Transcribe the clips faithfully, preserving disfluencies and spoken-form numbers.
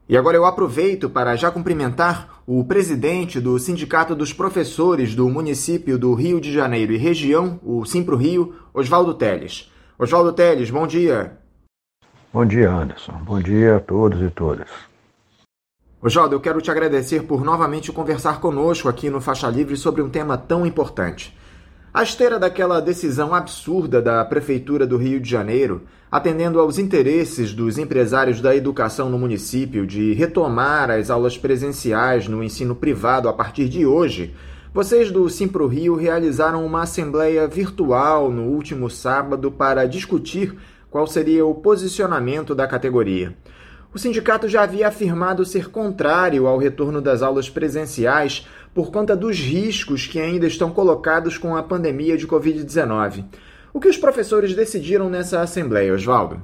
E agora eu aproveito para já cumprimentar o presidente do Sindicato dos Professores do município do Rio de Janeiro e região, o Simpro Rio, Oswaldo Teles. Oswaldo Teles, bom dia. Bom dia, Anderson. Bom dia a todos e todas. Oswaldo, eu quero te agradecer por novamente conversar conosco aqui no Faixa Livre sobre um tema tão importante. À esteira daquela decisão absurda da Prefeitura do Rio de Janeiro, atendendo aos interesses dos empresários da educação no município de retomar as aulas presenciais no ensino privado a partir de hoje, vocês do Simpro Rio realizaram uma assembleia virtual no último sábado para discutir qual seria o posicionamento da categoria. O sindicato já havia afirmado ser contrário ao retorno das aulas presenciais por conta dos riscos que ainda estão colocados com a pandemia de covid dezenove. O que os professores decidiram nessa assembleia, Oswaldo?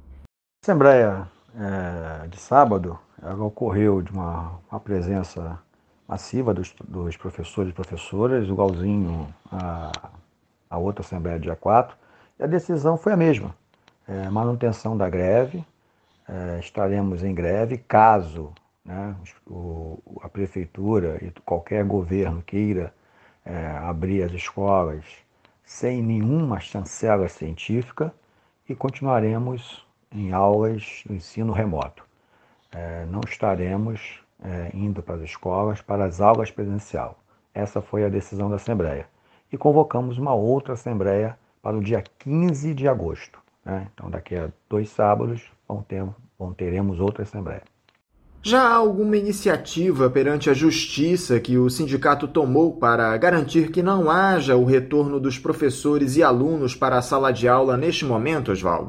A assembleia é, de sábado ela ocorreu de uma, uma presença massiva dos, dos professores e professoras, igualzinho a, a outra assembleia dia quatro, e a decisão foi a mesma, é, manutenção da greve. É, estaremos em greve caso né, o, a prefeitura e qualquer governo queira é, abrir as escolas sem nenhuma chancela científica e continuaremos em aulas do ensino remoto. É, não estaremos é, indo para as escolas para as aulas presencial. Essa foi a decisão da Assembleia. E convocamos uma outra Assembleia para o dia quinze de agosto. Né? Então, daqui a dois sábados, vão ter, vão teremos outra Assembleia. Já há alguma iniciativa perante a Justiça que o sindicato tomou para garantir que não haja o retorno dos professores e alunos para a sala de aula neste momento, Oswaldo?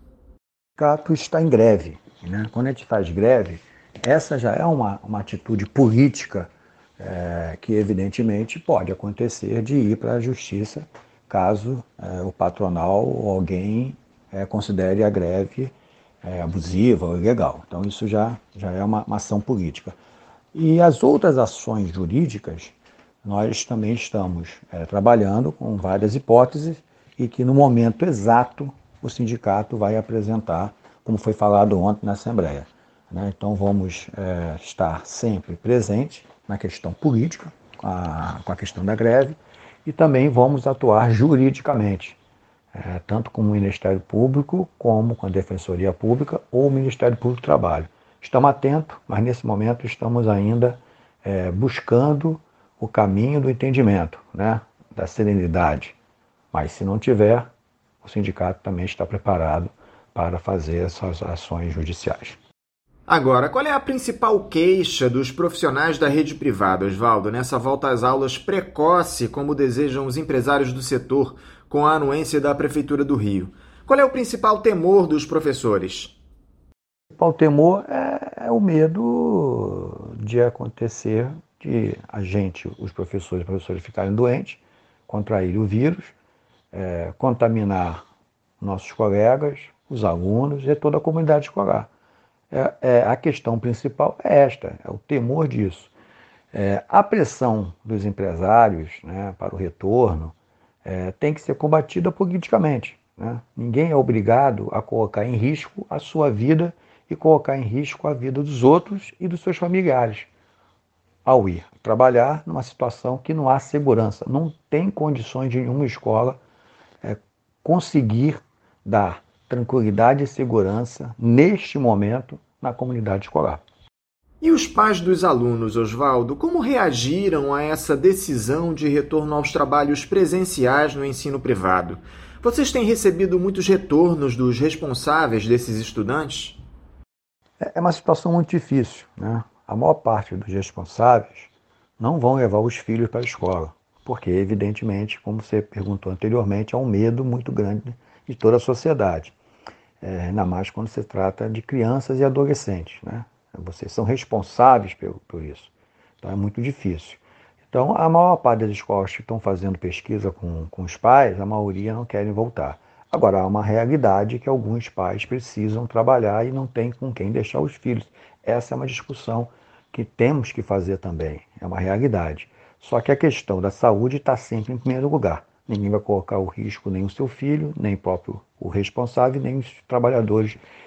O sindicato está em greve. Né? Quando a gente faz greve, essa já é uma, uma atitude política é, que, evidentemente, pode acontecer de ir para a Justiça caso é, o patronal ou alguém é, considere a greve é, abusiva ou ilegal. Então isso já, já é uma, uma ação política. E as outras ações jurídicas, nós também estamos é, trabalhando com várias hipóteses e que no momento exato o sindicato vai apresentar, como foi falado ontem na Assembleia. Né? Então vamos é, estar sempre presentes na questão política, com a, com a questão da greve, e também vamos atuar juridicamente, É, tanto com o Ministério Público, como com a Defensoria Pública ou o Ministério Público do Trabalho. Estamos atentos, mas nesse momento estamos ainda é, buscando o caminho do entendimento, né, da serenidade. Mas se não tiver, o sindicato também está preparado para fazer essas ações judiciais. Agora, qual é a principal queixa dos profissionais da rede privada, Oswaldo, nessa volta às aulas precoce, como desejam os empresários do setor, com a anuência da Prefeitura do Rio? Qual é o principal temor dos professores? O principal temor é, é o medo de acontecer, de a gente, os professores e professores ficarem doentes, contraírem o vírus, é, contaminar nossos colegas, os alunos e toda a comunidade escolar. É, é, a questão principal é esta, é o temor disso. É, a pressão dos empresários, né, para o retorno é, tem que ser combatida politicamente. Né? Ninguém é obrigado a colocar em risco a sua vida e colocar em risco a vida dos outros e dos seus familiares ao ir trabalhar numa situação que não há segurança. Não tem condições de nenhuma escola é, conseguir dar tranquilidade e segurança neste momento na comunidade escolar. E os pais dos alunos, Oswaldo, como reagiram a essa decisão de retorno aos trabalhos presenciais no ensino privado? Vocês têm recebido muitos retornos dos responsáveis desses estudantes? É uma situação muito difícil, né? A maior parte dos responsáveis não vão levar os filhos para a escola, porque, evidentemente, como você perguntou anteriormente, há um medo muito grande de toda a sociedade. É, ainda mais quando se trata de crianças e adolescentes, né? Vocês são responsáveis por, por isso. Então é muito difícil. Então a maior parte das escolas que estão fazendo pesquisa com, com os pais, a maioria não querem voltar. Agora há uma realidade que alguns pais precisam trabalhar e não têm com quem deixar os filhos. Essa é uma discussão que temos que fazer também, é uma realidade. Só que a questão da saúde está sempre em primeiro lugar. Ninguém vai colocar o risco nem o seu filho, nem próprio o responsável, nem os trabalhadores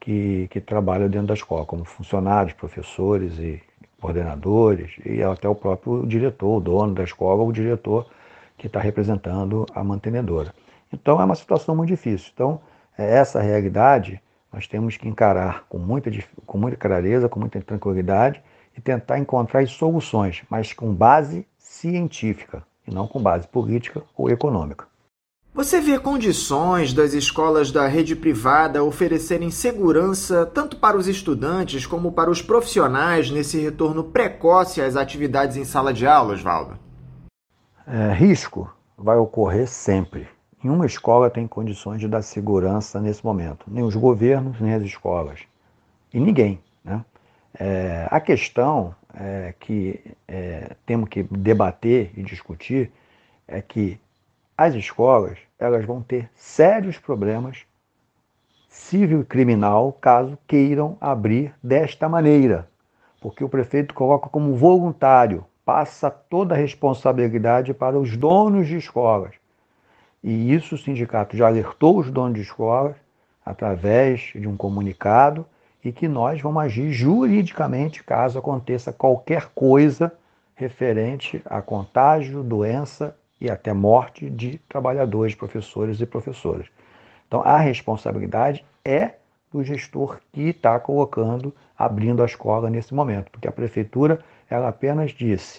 que, que trabalham dentro da escola, como funcionários, professores e coordenadores, e até o próprio diretor, o dono da escola, ou o diretor que está representando a mantenedora. Então é uma situação muito difícil. Então, essa realidade nós temos que encarar com muita, com muita clareza, com muita tranquilidade e tentar encontrar as soluções, mas com base científica e não com base política ou econômica. Você vê condições das escolas da rede privada oferecerem segurança tanto para os estudantes como para os profissionais nesse retorno precoce às atividades em sala de aula, Oswaldo? É, risco vai ocorrer sempre. Nenhuma escola tem condições de dar segurança nesse momento. Nem os governos, nem as escolas. E ninguém, né? É, a questão é, que é, temos que debater e discutir é que as escolas elas vão ter sérios problemas civil e criminal caso queiram abrir desta maneira, porque o prefeito coloca como voluntário, passa toda a responsabilidade para os donos de escolas. E isso o sindicato já alertou os donos de escolas através de um comunicado e que nós vamos agir juridicamente caso aconteça qualquer coisa referente a contágio, doença e até morte de trabalhadores, professores e professoras. Então, a responsabilidade é do gestor que está colocando, abrindo a escola nesse momento, porque a prefeitura ela apenas disse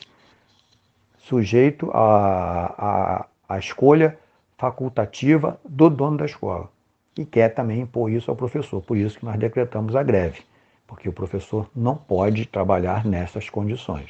sujeito à, à, à escolha facultativa do dono da escola e quer também impor isso ao professor. Por isso que nós decretamos a greve, porque o professor não pode trabalhar nessas condições.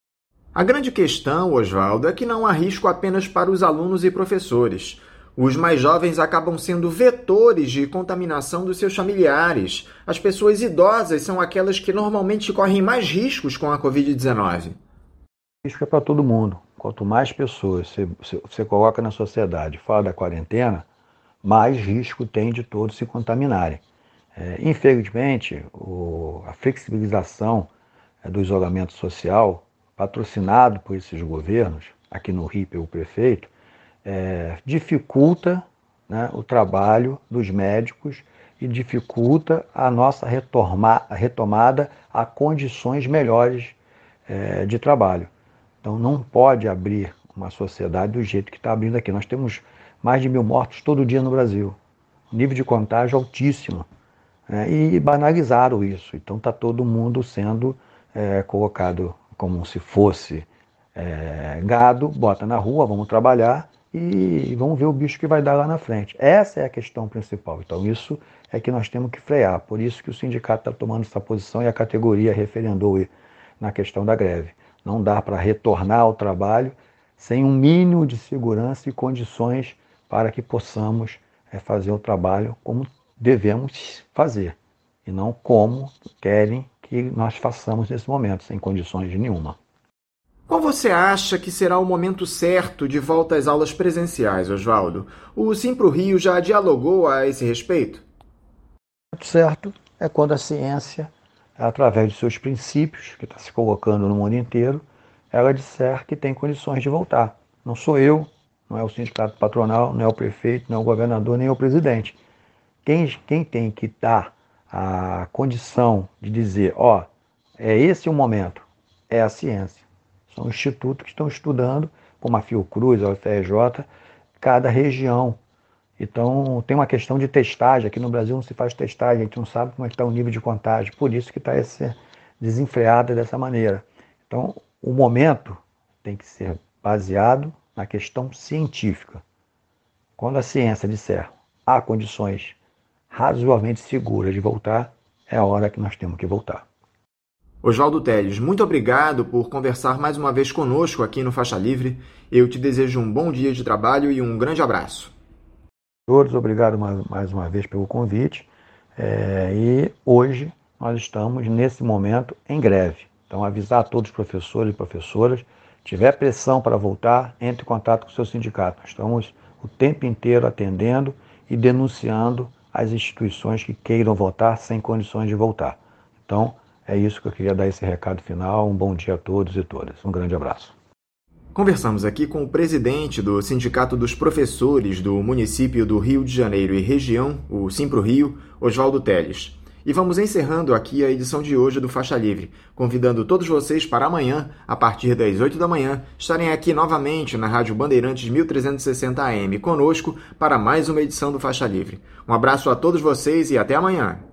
A grande questão, Oswaldo, é que não há risco apenas para os alunos e professores. Os mais jovens acabam sendo vetores de contaminação dos seus familiares. As pessoas idosas são aquelas que normalmente correm mais riscos com a covid dezenove. O risco é para todo mundo. Quanto mais pessoas você, você coloca na sociedade fora da quarentena, mais risco tem de todos se contaminarem. É, infelizmente, o, a flexibilização é, do isolamento social, patrocinado por esses governos, aqui no Rio pelo prefeito, é, dificulta, né, o trabalho dos médicos e dificulta a nossa retomar, a retomada a condições melhores é, de trabalho. Então não pode abrir uma sociedade do jeito que está abrindo aqui. Nós temos mais de mil mortos todo dia no Brasil. Nível de contágio altíssimo. Né? E banalizaram isso. Então está todo mundo sendo é, colocado como se fosse é, gado, bota na rua, vamos trabalhar e vamos ver o bicho que vai dar lá na frente. Essa é a questão principal. Então isso é que nós temos que frear. Por isso que o sindicato está tomando essa posição e a categoria referendou na questão da greve. Não dá para retornar ao trabalho sem um mínimo de segurança e condições para que possamos é, fazer o trabalho como devemos fazer, e não como querem que nós façamos nesse momento, sem condições de nenhuma. Qual você acha que será o momento certo de volta às aulas presenciais, Oswaldo? O Simpro-Rio já dialogou a esse respeito? O momento certo é quando a ciência, através de seus princípios, que está se colocando no mundo inteiro, ela disser que tem condições de voltar. Não sou eu, não é o sindicato patronal, não é o prefeito, não é o governador, nem é o presidente. Quem, quem tem que dar a condição de dizer, ó, é esse o momento, é a ciência. São institutos que estão estudando, como a Fiocruz, a U F R J, cada região. Então, tem uma questão de testagem. Aqui no Brasil não se faz testagem, a gente não sabe como é que está o nível de contágio. Por isso que está desenfreada dessa maneira. Então, o momento tem que ser baseado na questão científica. Quando a ciência disser há condições razoavelmente seguras de voltar, é a hora que nós temos que voltar. Oswaldo Telles, muito obrigado por conversar mais uma vez conosco aqui no Faixa Livre. Eu te desejo um bom dia de trabalho e um grande abraço. Todos, obrigado mais, mais uma vez pelo convite. É, e hoje nós estamos, nesse momento, em greve. Então, avisar a todos os professores e professoras, tiver pressão para voltar, entre em contato com o seu sindicato. Nós estamos o tempo inteiro atendendo e denunciando as instituições que queiram voltar sem condições de voltar. Então, é isso que eu queria dar esse recado final. Um bom dia a todos e todas. Um grande abraço. Conversamos aqui com o presidente do Sindicato dos Professores do município do Rio de Janeiro e região, o Simpro-Rio, Oswaldo Telles. E vamos encerrando aqui a edição de hoje do Faixa Livre, convidando todos vocês para amanhã, a partir das oito da manhã, estarem aqui novamente na Rádio Bandeirantes mil trezentos e sessenta A M conosco para mais uma edição do Faixa Livre. Um abraço a todos vocês e até amanhã!